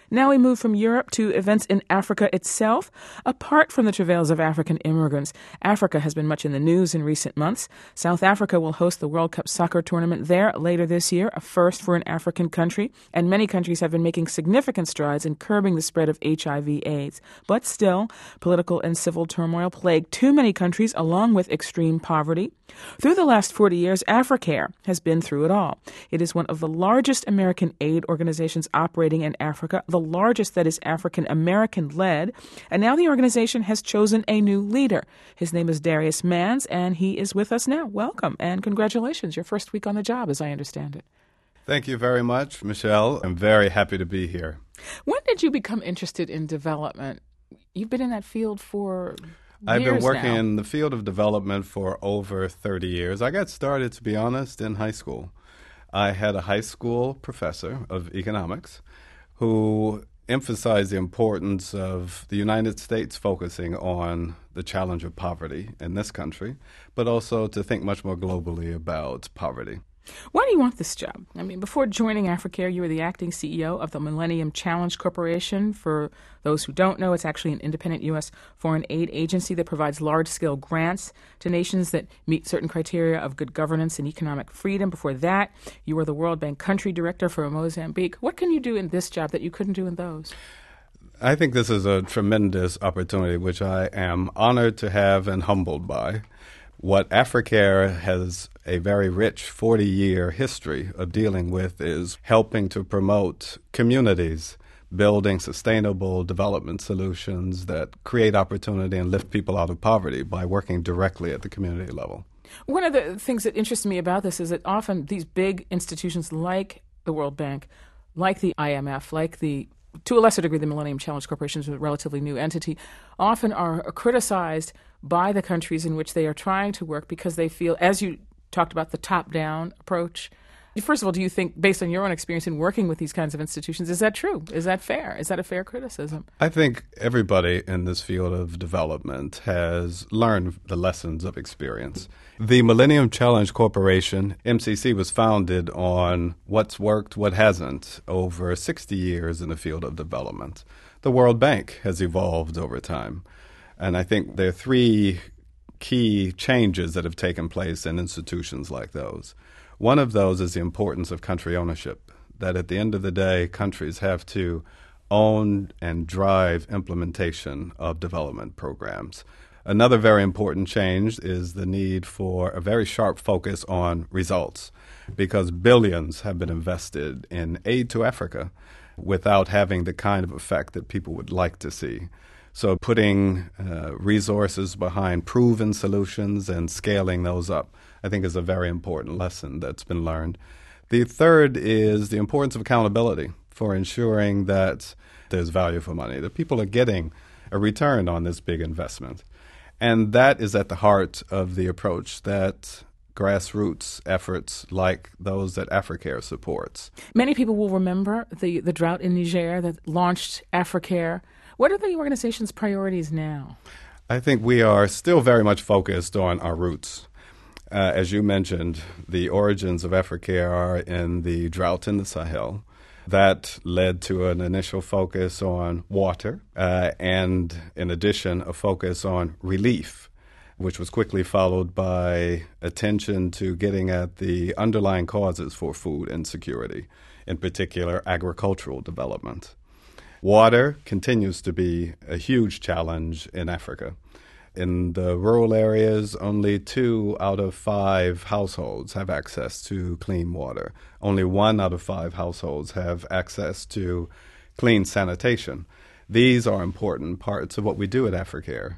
Now we move from Europe to events in Africa itself. Apart from the travails of African immigrants, Africa has been much in the news in recent months. South Africa will host the World Cup soccer tournament there later this year, a first for an African country, and many countries have been making significant strides in curbing the spread of HIV/AIDS. But still, political and civil turmoil plague too many countries along with extreme poverty. Through the last 40 years, AfriCare has been through it all. It is one of the largest American aid organizations operating in Africa, the largest that is African-American-led, and now the organization has chosen a new leader. His name is Darius Manns, and he is with us now. Welcome, and congratulations. Your first week on the job, as I understand it. Thank you very much, Michelle. I'm very happy to be here. When did you become interested in development? You've been in that field for I've been working now. in the field of development for over 30 years. I got started, to be honest, in high school. I had a high school professor of economics who emphasized the importance of the United States focusing on the challenge of poverty in this country, but also to think much more globally about poverty. Why do you want this job? I mean, before joining AfriCare, you were the acting CEO of the Millennium Challenge Corporation. For those who don't know, it's actually an independent U.S. foreign aid agency that provides large-scale grants to nations that meet certain criteria of good governance and economic freedom. Before that, you were the World Bank country director for Mozambique. What can you do in this job that you couldn't do in those? I think this is a tremendous opportunity, which I am honored to have and humbled by. What AfriCare has a very rich 40-year history of dealing with is helping to promote communities, building sustainable development solutions that create opportunity and lift people out of poverty by working directly at the community level. One of the things that interests me about this is that often these big institutions like the World Bank, like the IMF, like to a lesser degree, the Millennium Challenge Corporation is a relatively new entity, often are criticized by the countries in which they are trying to work because they feel, as you talked about, the top-down approach. First of all, do you think, based on your own experience in working with these kinds of institutions, is that true? Is that fair? Is that a fair criticism? I think everybody in this field of development has learned the lessons of experience. The Millennium Challenge Corporation, MCC, was founded on what's worked, what hasn't, over 60 years in the field of development. The World Bank has evolved over time. And I think there are three key changes that have taken place in institutions like those. One of those is the importance of country ownership, that at the end of the day, countries have to own and drive implementation of development programs. Another very important change is the need for a very sharp focus on results, because billions have been invested in aid to Africa without having the kind of effect that people would like to see. So putting resources behind proven solutions and scaling those up, I think, is a very important lesson that's been learned. The third is the importance of accountability for ensuring that there's value for money, that people are getting a return on this big investment. And that is at the heart of the approach that grassroots efforts like those that AfriCare supports. Many people will remember the drought in Niger that launched AfriCare. What are the organization's priorities now? I think we are still very much focused on our roots. As you mentioned, the origins of AfriCare are in the drought in the Sahel. That led to an initial focus on water and, in addition, a focus on relief, which was quickly followed by attention to getting at the underlying causes for food insecurity, in particular agricultural development. Water continues to be a huge challenge in Africa. In the rural areas, only 2 out of 5 households have access to clean water. Only 1 out of 5 households have access to clean sanitation. These are important parts of what we do at AfriCare.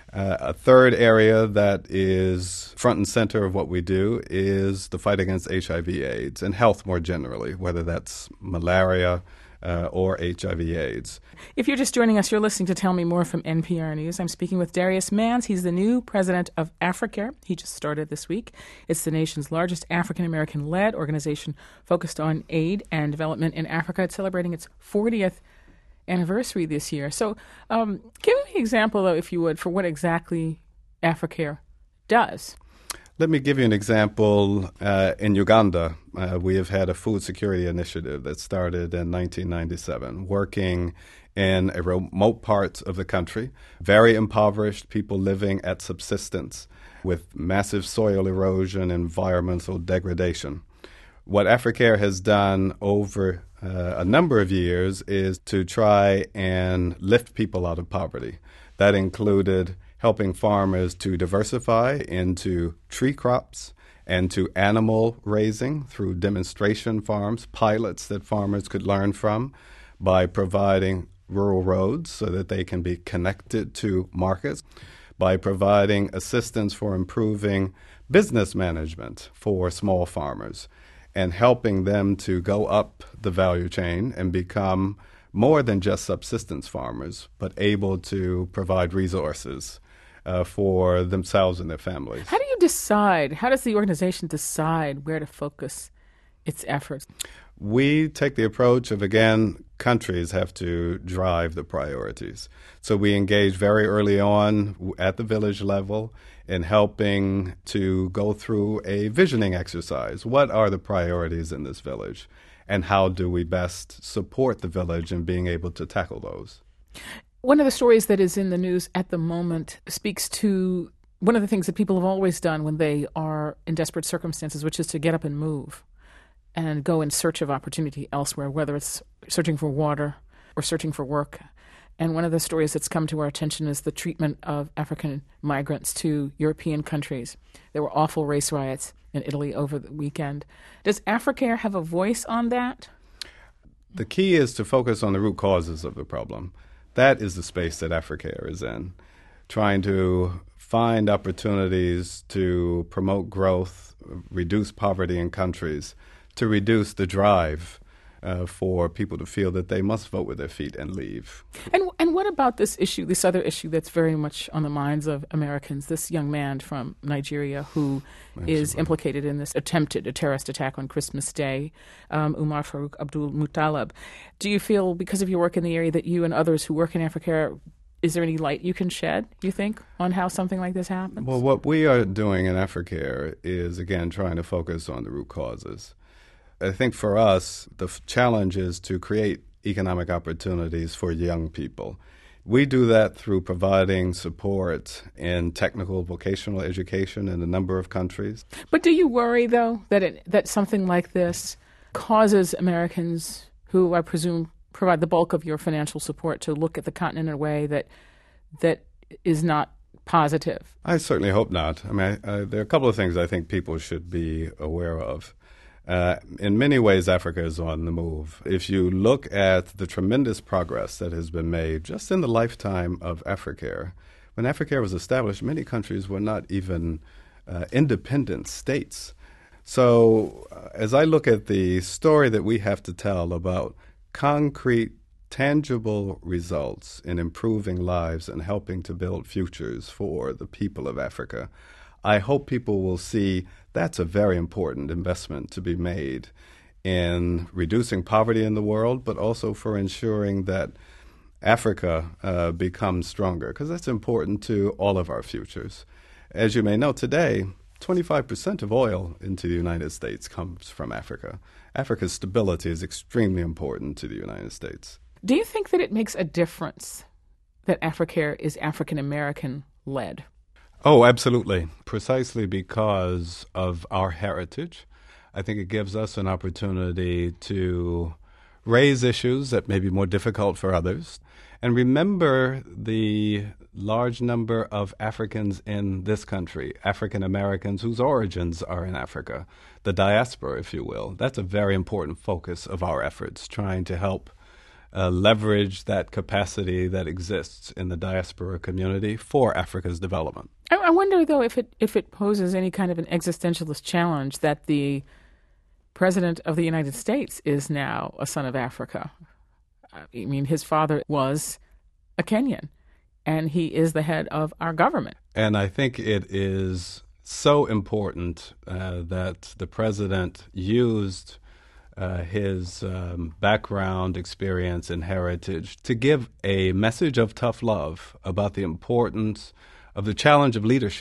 A third area that is front and center of what we do is the fight against HIV/AIDS and health more generally, whether that's malaria, or HIV/AIDS. If you're just joining us, you're listening to Tell Me More from NPR News. I'm speaking with Darius Manns. He's the new president of AfriCare. He just started this week. It's the nation's largest African-American-led organization focused on aid and development in Africa. It's celebrating its 40th anniversary this year. So give me an example, though, if you would, for what exactly AfriCare does. Let me give you an example. In Uganda, we have had a food security initiative that started in 1997, working in a remote part of the country, very impoverished people living at subsistence with massive soil erosion, environmental degradation. What Africare has done over a number of years is to try and lift people out of poverty. That included helping farmers to diversify into tree crops and to animal raising through demonstration farms, pilots that farmers could learn from, by providing rural roads so that they can be connected to markets, by providing assistance for improving business management for small farmers and helping them to go up the value chain and become more than just subsistence farmers, but able to provide resources for themselves and their families. How do you decide? How does the organization decide where to focus its efforts? We take the approach of, again, countries have to drive the priorities. So we engage very early on at the village level in helping to go through a visioning exercise. What are the priorities in this village? And how do we best support the village in being able to tackle those? One of the stories that is in the news at the moment speaks to one of the things that people have always done when they are in desperate circumstances, which is to get up and move and go in search of opportunity elsewhere, whether it's searching for water or searching for work. And one of the stories that's come to our attention is the treatment of African migrants to European countries. There were awful race riots in Italy over the weekend. Does Africare have a voice on that? The key is to focus on the root causes of the problem. That is the space that Africare is in, trying to find opportunities to promote growth, reduce poverty in countries, to reduce the drive for people to feel that they must vote with their feet and leave. And what about this issue, this other issue that's very much on the minds of Americans, this young man from Nigeria who is implicated in this attempted terrorist attack on Christmas Day, Umar Farouk Abdul Muttalib. Do you feel, because of your work in the area, that you and others who work in Africa, is there any light you can shed, you think, on how something like this happens? Well, what we are doing in Africare is, again, trying to focus on the root causes. I think for us, the challenge is to create economic opportunities for young people. We do that through providing support in technical vocational education in a number of countries. But do you worry, though, that something like this causes Americans, who I presume provide the bulk of your financial support, to look at the continent in a way that is not positive? I certainly hope not. I mean, there are a couple of things I think people should be aware of. In many ways, Africa is on the move. If you look at the tremendous progress that has been made just in the lifetime of Africare, when Africare was established, many countries were not even independent states. So as I look at the story that we have to tell about concrete, tangible results in improving lives and helping to build futures for the people of Africa, I hope people will see that's a very important investment to be made in reducing poverty in the world, but also for ensuring that Africa becomes stronger, because that's important to all of our futures. As you may know, today, 25% of oil into the United States comes from Africa. Africa's stability is extremely important to the United States. Do you think that it makes a difference that Africare is African-American-led? Oh, absolutely. Precisely because of our heritage. I think it gives us an opportunity to raise issues that may be more difficult for others. And remember the large number of Africans in this country, African Americans whose origins are in Africa, the diaspora, if you will. That's a very important focus of our efforts, trying to help leverage that capacity that exists in the diaspora community for Africa's development. I wonder, though, if it poses any kind of an existentialist challenge that the President of the United States is now a son of Africa. I mean, his father was a Kenyan, and he is the head of our government. And I think it is so important that the president used his background, experience, and heritage to give a message of tough love about the importance of the challenge of leadership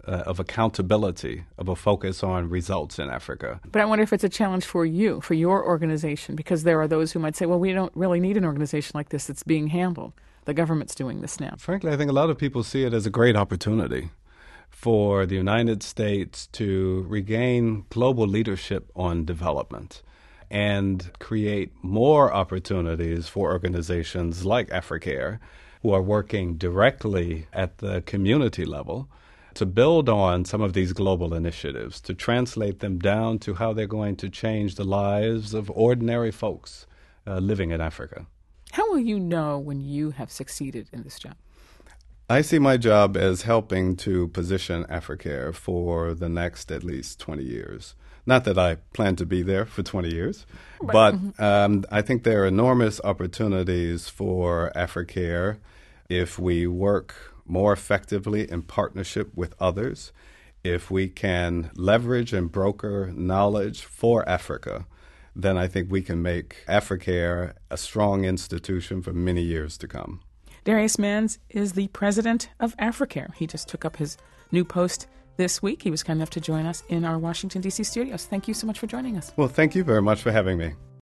of accountability, of a focus on results in Africa. But I wonder if it's a challenge for you, for your organization, because there are those who might say, well, we don't really need an organization like this that's being handled. The government's doing this now. Frankly, I think a lot of people see it as a great opportunity for the United States to regain global leadership on development and create more opportunities for organizations like Africare, who are working directly at the community level, to build on some of these global initiatives, to translate them down to how they're going to change the lives of ordinary folks living in Africa. How will you know when you have succeeded in this job? I see my job as helping to position Africare for the next at least 20 years. Not that I plan to be there for 20 years, but I think there are enormous opportunities for Africare if we work more effectively in partnership with others, if we can leverage and broker knowledge for Africa, then I think we can make Africare a strong institution for many years to come. Darius Manns is the president of Africare. He just took up his new post this week. He was kind enough to join us in our Washington, D.C. studios. Thank you so much for joining us. Well, thank you very much for having me.